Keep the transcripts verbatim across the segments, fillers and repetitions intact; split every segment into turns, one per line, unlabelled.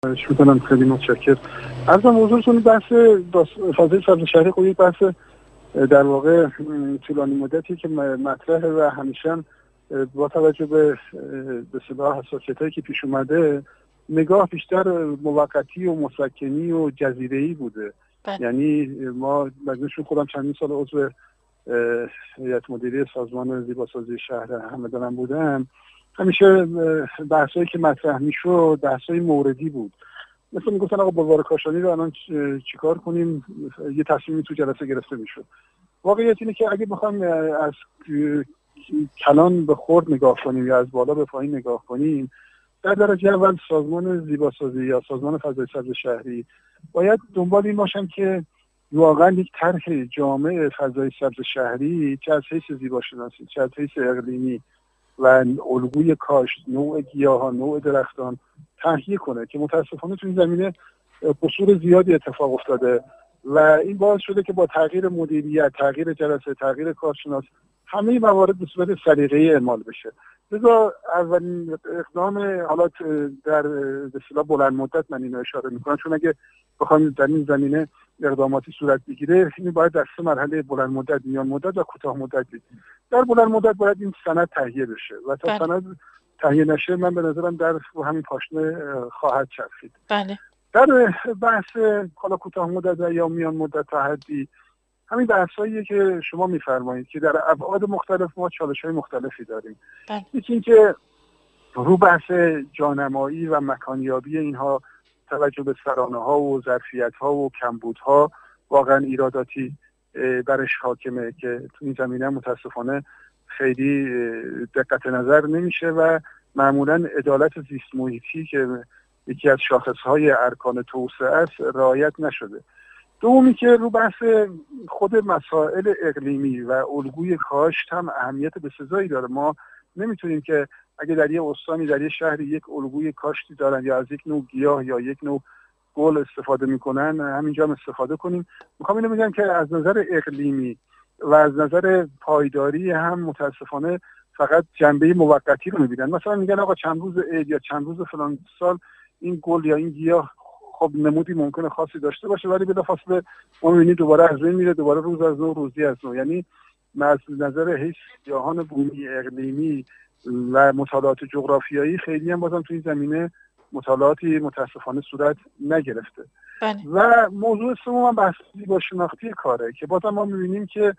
خواهش میکنم، خیلی متشکرم. عرضم حضورتون بحث فضای سبز شهری خب یک بحث در واقع طولانی مدتی که مطرحه و همیشه هم با توجه به به اصطلاح حساسیتایی که پیش اومده نگاه بیشتر موقتی و مسکنی و جزیره‌ای بوده.
بله.
یعنی ما مجموعشون خودم چندین سال عضو هیئت مدیره سازمان زیباسازی شهر همدانم بودم، همیشه بحثایی که مطرح میشد بحثای موردی بود. مثلا میگفتن آقا بلوار کاشانی رو الان چیکار کنیم، یه تصمیمی تو جلسه گرفته میشد. واقعیت اینه که اگه بخوایم از کلان به خرد نگاه کنیم یا از بالا به پایین نگاه کنیم، در درجه اول سازمان زیباسازی یا سازمان فضای سبز شهری باید دنبال این باشن که واقعا یک طرح جامع فضای سبز شهری چه از حیث زیباشناسی، چه از حیث اقلیمی و الگوی کاشت، نوع گیاهان، نوع درختان تهیه کنه که متاسفانه تو این زمینه قصور زیادی اتفاق افتاده و این باعث شده که با تغییر مدیریت، تغییر جلسه، تغییر کارشناس همه موارد به صورت سلیقه‌ای اعمال بشه. لذا اولین اقدام حالا در به اصطلاح بلند مدت من اینو اشاره میکنم، چون اگه بخوایم در این زمینه اقداماتی صورت بگیره این باید در سه مرحله بلند مدت، میان مدت و کوتاه مدت بید. در بلند مدت باید این سند تهیه بشه و تا سند تهیه نشه من به نظرم در همین پاشنه خواهد چرخید.
بله.
در بحث حالا کوتاه مدت یا میان مدت تحدی، همین بحثاییه که شما میفرمایید که در ابعاد مختلف ما چالش‌های مختلفی داریم.
بله.
یکی این که رو بحث جانمایی و مکانیابی اینها توجه به سرانه‌ها و ظرفیت‌ها و کمبودها واقعا ایراداتی برش حاکمه که تو این زمینه متاسفانه خیلی دقت نظر نمیشه و معمولاً عدالت زیست محیطی که یکی از شاخص‌های ارکان توسعه است رعایت نشده. دومی که رو بحث خود مسائل اقلیمی و الگوی کاشت هم اهمیت بسزایی داره. ما نمیتونیم که اگه در یه استانی، در یه شهری یک الگوی کاشتی دارن یا از یک نوع گیاه یا یک نوع گل استفاده میکنن همینجا هم استفاده کنیم. میخوام اینو بگم که از نظر اقلیمی و از نظر پایداری هم متاسفانه فقط جنبه موقتی رو میبینن. مثلا میگن آقا چند روز عید یا چند روز فلان سال این گل یا این گیاه خب نمودی ممکنه خاصی داشته باشه ولی بلافاصله ما می‌بینیم دوباره از بین میره، دوباره روز از نو، روزی از نو. یعنی از نظر حیث گیاهان بومی، اقلیمی و مطالعات جغرافیایی خیلی هم بازم تو این زمینه مطالعاتی متاسفانه صورت نگرفته.
بله.
و موضوع سوم هم بحث زیباشناختی کاره که بازم ما می‌بینیم که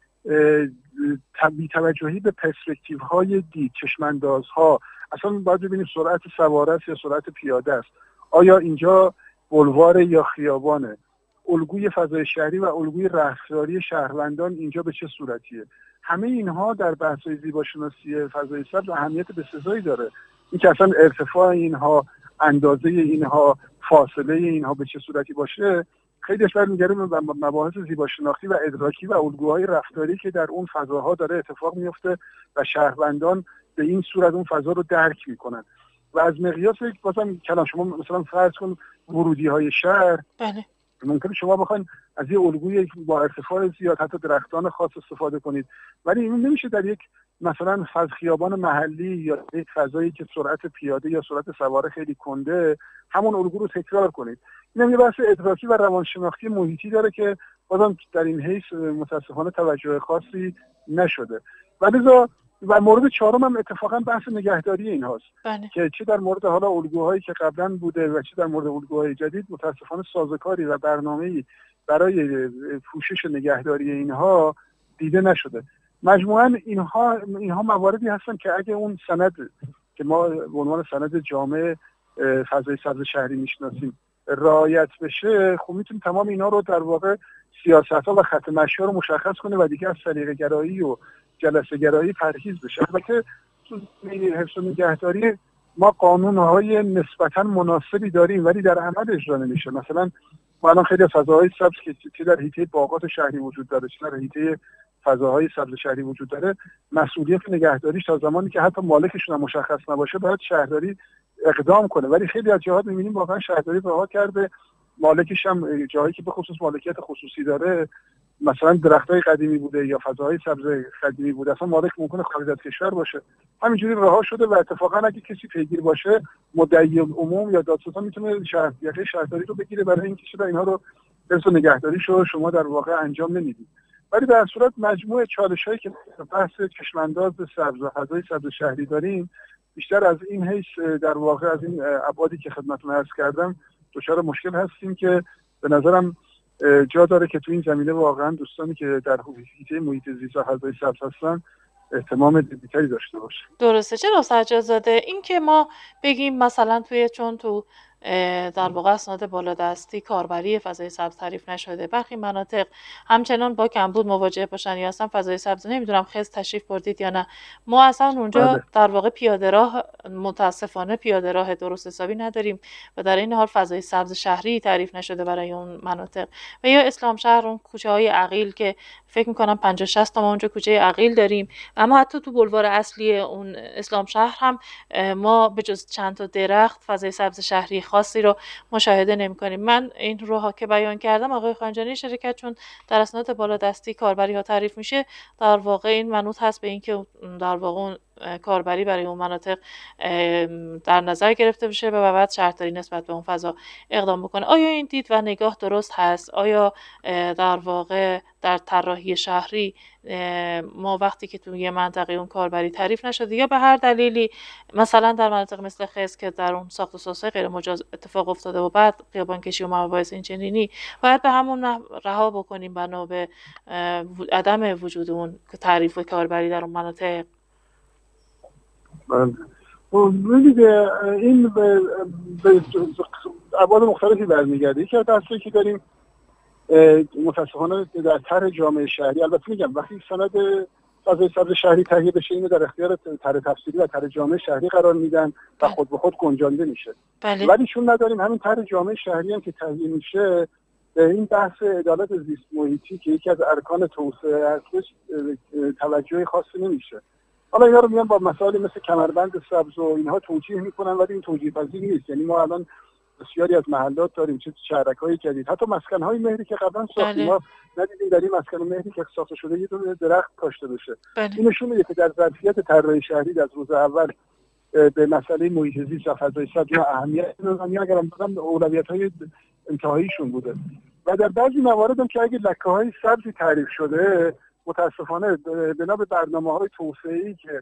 بی توجهی به پرسپکتیوهای دید، چشم‌اندازها، اصلا باید ببینیم سرعت سواره است یا سرعت پیاده است، آیا اینجا بلوار یا خیابانه، الگوی فضای شهری و الگوی رفتاری شهروندان اینجا به چه صورتیه. همه اینها در بحث‌های زیباشناسی فضای سبز اهمیت بسزایی داره. این که اصلا ارتفاع اینها، اندازه اینها، فاصله اینها به چه صورتی باشه خیلیش برمیگرده به مباحث زیباشناختی و ادراکی و الگوهای رفتاری که در اون فضاها داره اتفاق میفته و شهروندان به این صورت اون فضا رو درک میکنن. و از مقیاس یک بازم کلام شما مثلا فرض کن ورودی های شهر،
بله.
ممکنه شما بخواید از یه الگوی با ارتفاع زیاد حتی درختان خاص استفاده کنید ولی این نمیشه در یک مثلا فضا خیابان محلی یا یک فضایی که سرعت پیاده یا سرعت سواره خیلی کنده همون الگو رو تکرار کنید. این یه بحث ادراکی و روانشناختی محیطی داره که بازم در این حیث متاسفانه توجه خاصی نشده. ولی و مورد چهارم هم اتفاقا بحث نگهداری این هاست.
بله.
که چه در مورد حالا الگوهایی که قبلا بوده و چه در مورد الگوهای جدید متاسفانه سازوکاری و برنامه‌ای برای پوشش نگهداری اینها دیده نشده. مجموعاً اینها اینها مواردی هستن که اگه اون سند که ما به عنوان سند جامع فضای سبز شهری میشناسیم رعایت بشه، خب میتونیم تمام اینا رو در واقع سیاست‌ها و خط مشی رو مشخص کنه و دیگه از سلیقه‌گرایی و جلسه گرایی پرهیز بشه. البته تو حفظ و نگهداری ما قانون‌های نسبتاً مناسبی داریم ولی در عمل اجرا نمیشه. مثلا ما الان خیلی از فضاهای سبز که چه در حیطه باغات شهری وجود داره چه در حیطه فضاهای سبز شهری وجود داره، مسئولیت نگهداریش تا زمانی که حتی مالکشون هم مشخص نباشه باید شهرداری اقدام کنه. ولی خیلی از جهات می‌بینیم واقعا شهرداری رها کرده، مالکش هم جایی که به خصوص مالکیت خصوصی داره مثلا درختای قدیمی بوده یا فضاهای سبز قدیمی بوده، اصلا مالک ممکنه خارج از کشور باشه، همینجوری رها شده و اتفاقا اگه کسی پیگیر باشه مدعی عموم یا دادستان میتونه شهریت شهرداری رو بگیره برای اینکه چرا اینها رو حفظ و نگهداریشو شما در واقع انجام نمیدید. ولی در صورت مجموعه چالش‌هایی که بحث چشم‌انداز سبز و فضای سبز شهری داریم بیشتر از این حیث در واقع از این ابعادی که خدمتتون عرض کردم دچار مشکل هستیم که به نظرم جا داره که تو این زمینه واقعا دوستانی که در حوزه محیط زیست و فضای سبز هستن اهتمام دیگری داشته باشه.
درسته. چرا سجادزاده این که ما بگیم مثلا توی چون تو در واقع اسناد بالادستی کاربری فضای سبز تعریف نشده، برخی مناطق همچنان با کمبود مواجه باشن یا اصلا فضای سبز نمیدونم خیز تشریف بردید یا نه، ما اصلا اونجا بله. در واقع پیاده راه متاسفانه پیاده راه درست حسابی نداریم و در این حال فضای سبز شهری تعریف نشده برای اون مناطق. و یا اسلام شهر اون کوچه های عقیل که فکر میکنم پنجاه شصت تا ما اونجا کوچه عقیل داریم، اما حتی تو بلوار اصلی اون اسلام شهر هم ما به جز چند تا درخت فضای سبز شهری خاصی رو مشاهده نمی‌کنیم. من این رو که بیان کردم آقای خانجانی شرکت چون در اسناد بالادستی کاربری ها تعریف میشه، در واقع این منوط هست به اینکه در واقع اون کاربری برای اون مناطق در نظر گرفته بشه و بعد شهرداری نسبت به اون فضا اقدام بکنه. آیا این دید و نگاه درست هست؟ آیا در واقع در طراحی شهری ما وقتی که تو یه منطقه اون کاربری تعریف نشده یا به هر دلیلی مثلا در مناطق مثل خز که در اون ساخت و سازهای غیر مجاز اتفاق افتاده و بعد خیابان کشی و مباحث اینچنینی باید به همون رها بکنیم بنا به عدم وجود اون تعریف کاربری در اون مناطق؟
ببینید این به ابعاد مختلفی برمیگرده. یکی از دستایی که داریم متاسفانه در طرح جامعه شهری، البته میگم وقتی سند فضای سبز شهری تهیه بشه اینو در اختیار طرح تفصیلی و طرح جامعه شهری قرار میدن و خود به خود گنجانده میشه. بله. ولی چون نداریم همین طرح جامعه شهری هم که تهیه میشه این بحث عدالت زیست محیطی که یکی از ارکان توسعه هستش توجه خاصی نمیشه. حالا اینا رو میان با مسائل مثل کمربند سبز و اینها توجیه میکنن ولی این توجیه پذیر نیست. یعنی ما الان بسیاری از محلات داریم چه شهرک‌های جدید، حتی مسکن‌های مهری که قبلا ساختیم ما ندیدیم در این مسکن مهری که ساخته شده یه دونه درخت کاشته بشه. این نشون میده که در ظرفیت طراحی شهری از روز اول به مسئله محیط زیست و فضای سبز اهمیت دادن، یا اگرم بگم اولویت‌های انتهاییشون بوده. و در بعضی موارد هم که اگه لکه‌های سبزی تعریف شده متاسفانه بنا به برنامه‌های توسعه‌ای که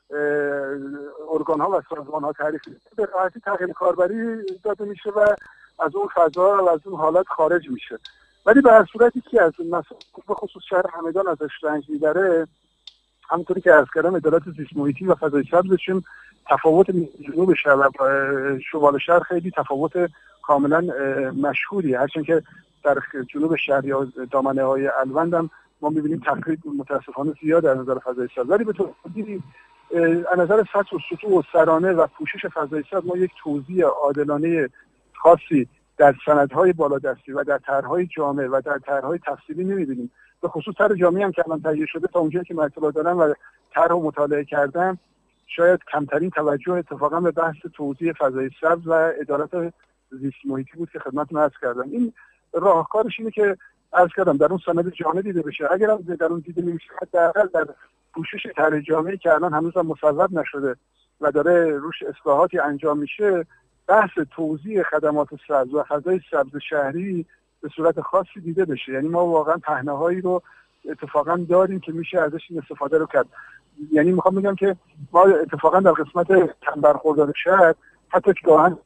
ارگان‌ها و سازمان‌ها تعریف به راحتی تغییر کاربری داده میشه و از اون فضا و از اون حالت خارج میشه. ولی به هر صورتی که از مثلا به خصوص شهر همدان ازش رنج میبره، همونطوری که عرض کردم عدالت زیست محیطی و فضای سبزشون تفاوت جنوب شهر و شمال شهر خیلی تفاوت کاملا مشهوری، هرچند که در جنوب شهر یا دامنه‌های الوند هم ما می‌بینیم تقریب متاسفانه زیاد از نظر فضای سبز. ولی به طور کلی از نظر سطح و سطوح و سرانه و پوشش فضای سبز ما یک توزیع عادلانه خاصی در سندهای بالادستی و در طرح‌های جامع و در طرح‌های تفصیلی نمی‌بینیم. به خصوص طرح جامعی هم که الان تهیه شده تا اونجایی که من اطلاع دارم و طرح رو مطالعه کردم شاید کمترین توجه اتفاقا به بحث توزیع فضای سبز و عدالت زیست محیطی بود که خدمتتون عرض کردم. این راهکارش اینه که عرض کردم در اون سند جامع دیده بشه. اگر هم در اون دیده نمیشه حداقل در پوشش طرح جامعی که الان هنوز هم مصوب نشده و داره روش اصلاحاتی انجام میشه، بحث توزیع خدمات سبز و فضای سبز شهری به صورت خاصی دیده بشه. یعنی ما واقعا پهنه‌هایی رو اتفاقا داریم که میشه ازش این استفاده رو کرد. یعنی میخوام بگم که ما اتفاقا در قسمت کم برخوردار شهر حتی که گاهن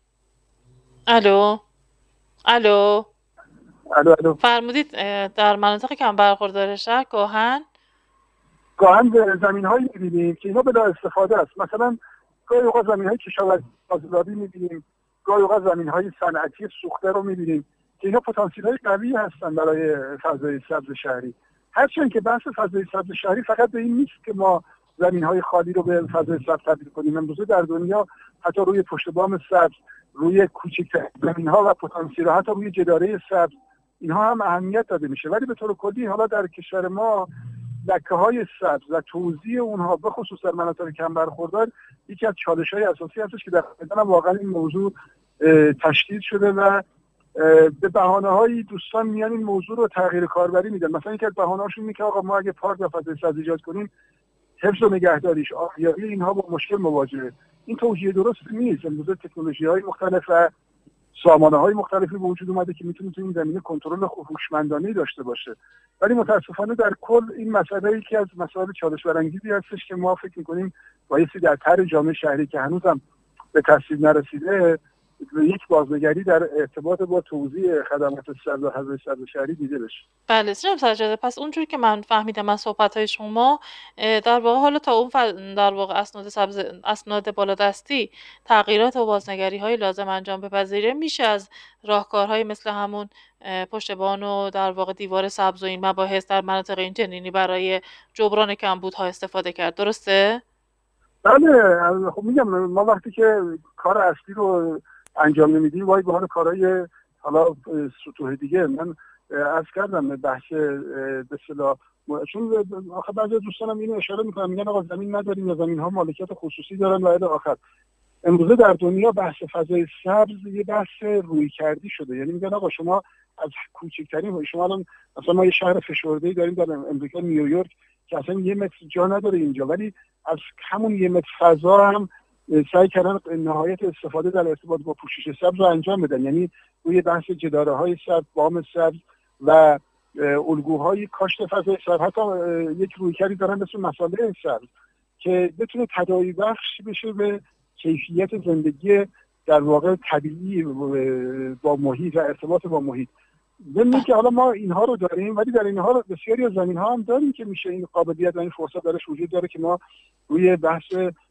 الو الو
الو الو
فرمودید در مناطق کم برخوردار شهر گاهن
گاهن زمین‌هایی می‌بینیم که اینا بلا استفاده است. مثلا گاهی اوقات زمین‌های کشاورزی آزادی می‌بینیم، گاهی اوقات زمین‌های صنعتی سوخته رو می‌بینیم که اینا پتانسیل‌های قوی هستن برای فضای سبز شهری. هرچند که بحث فضای سبز شهری فقط به این نیست که ما زمین‌های خالی رو به فضای سبز تبدیل کنیم. امروزه در دنیا حتی روی پشت بام سبز، روی کوچکترین زمین‌ها و پتانسیل‌ها، حتی روی جداره سبز اینها هم اهمیت داده میشه. ولی به طور کلی حالا در کشور ما لکه‌های سبز و توزیع اونها به خصوص در مناطق کم برخوردار یکی از چالش‌های اساسی هستش که در واقع واقعا این موضوع تشدید شده و به بهانه‌هایی دوستان میان این موضوع رو تغییر کاربری میدن. مثلا یکی از بهانه‌هاشون اینه که آقا ما اگه پارک و فضای سبز ایجاد کنیم، حفظ و نگهداریش، آبیاری اینها با مشکل مواجهه. این توجیه درست نیست. امروزه تکنولوژی‌های مختلف و سامانه‌های مختلفی به وجود اومده که میتونه تو این زمینه کنترل هوشمندانه‌ای داشته باشه. ولی متاسفانه در کل این مسئله یکی از مسائل چالش برانگیزی هستش که ما فکر می‌کنیم بایستی در طرح جامعه شهری که هنوزم به تصویب نرسیده یک بازنگری در ارتباط با توزیع خدمات سبز و فضای سبز شهری دیده بشه.
بله جناب سجاده، پس اونجوری که من فهمیدم از صحبت‌های شما، در واقع حالا تا اون ف... در واقع اسناد سبز اسناد بالادستی تغییرات و بازنگری‌های لازم انجام بپذیره، میشه از راهکارهای مثل همون پشتبان و در واقع دیوار سبز و این مباحث در مناطق این چنینی برای جبران کمبودها استفاده کرد، درسته؟
بله. خب میگم ما وقتی که کار اصلی رو انجام نمیدیم وای به حال کارهای حالا سطوح دیگه. من عرض کردم بحث به اصطلاح، چون آخه بعضی دوستانم اینو اشاره میکنن، میگن آقا زمین نداریم یا زمین ها مالکیت خصوصی دارن و الی آخر. امروزه در دنیا بحث فضای سبز یه بحث روی کردی شده. یعنی میگن آقا شما از کوچکترین، شما الان مثلا ما یه شهر فشرده‌ای داریم در امریکا، نیویورک، که اصلا یه متر جا نداره اینجا، ولی از همون یه متر فضا هم سعی کردن نهایت استفاده در ارتباط با پوشش سبز رو انجام بدن. یعنی روی بحث جداره‌های سبز، بام سبز و الگوهای کاشت فضای سبز، حتی یک رویکردی دارن مثل مساله سبز که بتونه تداعی بخش بشه به کیفیت زندگی در واقع طبیعی با محیط و ارتباط با محیط. ضمن که حالا ما اینها رو داریم، ولی در اینها بسیاری از زمین‌ها هم داریم که میشه این قابلیت و این فرصت درش وجود داره که ما روی بحث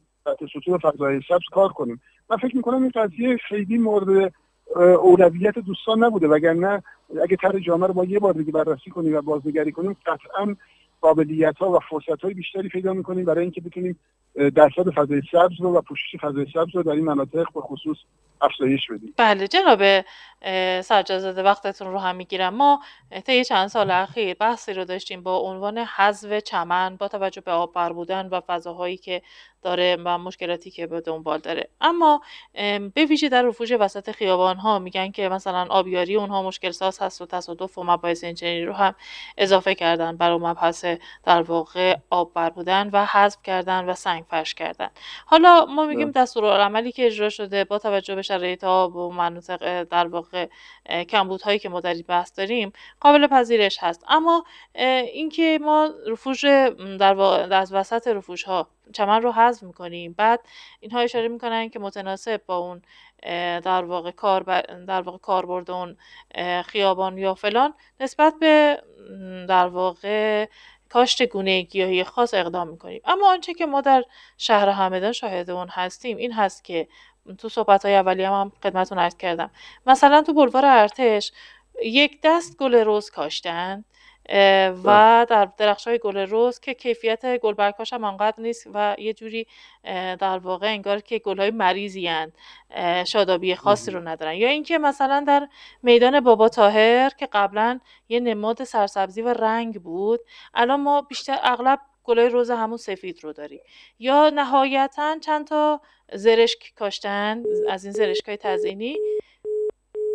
سطوح فضای سبز کار کنیم. من فکر می‌کنم این قضیه خیلی مورد اولویت دوستان نبوده، وگرنه اگه طرح جامعه رو با یه بار دیگه بررسی کنیم و بازنگری کنیم، قطعاً قابلیت‌ها و فرصت‌های بیشتری پیدا می‌کنیم برای اینکه بتونیم درصد فضای سبز رو و پوشش فضای سبز رو در این مناطق به خصوص افزایش بدیم.
بله جناب سجادزاده، وقتتون رو هم میگیرم. ما طی چند سال اخیر بحثی رو داشتیم با عنوان حذف چمن با توجه به آب بر بودن و فضاهایی که داره و مشکلاتی که به دنبال داره، اما به ویژه در رفوش وسط خیابان ها میگن که مثلا آبیاری اونها مشکل ساز هست و تصادف و مباحث اینچنینی رو هم اضافه کردن برای مبحث در واقع آب بر بودن و حذف کردن و سنگ فرش کردن. حالا ما میگیم دستورالعملی که اجرا شده با توجه به شرایط آب و مناطق در واقع کمبودهایی که ما در این بحث داریم قابل پذیرش هست، اما اینکه ما رفوش در واقع از وسط رفوش ها چمن رو حذف میکنیم، بعد اینها اشاره میکنن که متناسب با اون در واقع کار در واقع کاربرد اون خیابان یا فلان نسبت به در واقع کاشت گونه گیاهی خاص اقدام میکنیم. اما آنچه که ما در شهر همدان شاهد اون هستیم این هست که تو صحبت‌های اولیه هم, هم خدمتتون عرض کردم، مثلا تو بلوار ارتش یک دست گل رز کاشتن و در درخت‌های گل رز که کیفیت گلبرگ‌هاش هم انقدر نیست و یه جوری در واقع انگار که گل‌های مریضی اند، شادابی خاصی رو ندارن. یا اینکه مثلا در میدان بابا طاهر که قبلا یه نماد سرسبزی و رنگ بود، الان ما بیشتر اغلب گلای رز همون سفید رو داریم. یا نهایتاً چند تا زرشک کاشتن از این زرشکای تزئینی